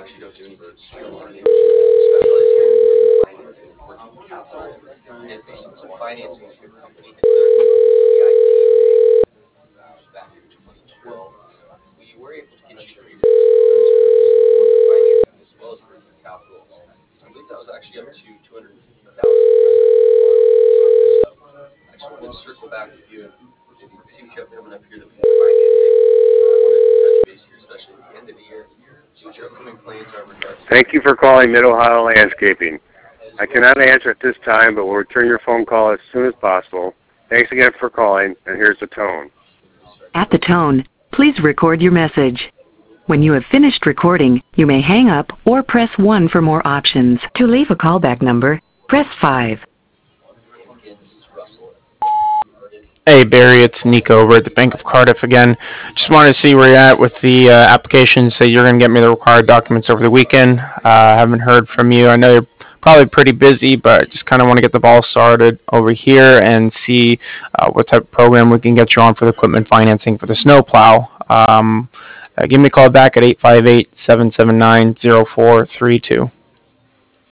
Thank you for calling Mid-Ohio Landscaping. I cannot answer at this time, but will return your phone call as soon as possible. Thanks again for calling, and here's the tone. At the tone, please record your message. When you have finished recording, you may hang up or press 1 for more options. To leave a callback number, press 5. Hey Barry, it's Nico over at the Bank of Cardiff again. Just wanted to see where you're at with the application. So you're going to get me the required documents over the weekend. Haven't heard from you. I know you're probably pretty busy, but just kind of want to get the ball started over here and see what type of program we can get you on for the equipment financing for the snowplow. Give me a call back at 858-779-0432.